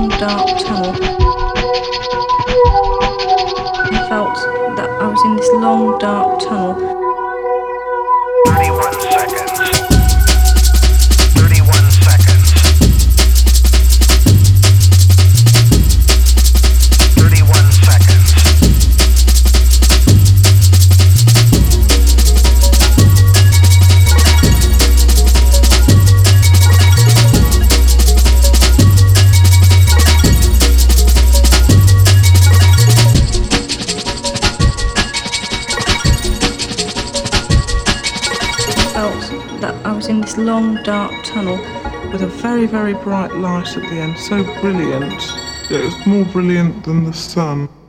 long dark tunnel. I felt that I was in this long dark tunnel. 31 seconds. 31 seconds. 31 seconds. That I was in this long dark tunnel with a very, very bright light at the end, so brilliant. It was more brilliant than the sun.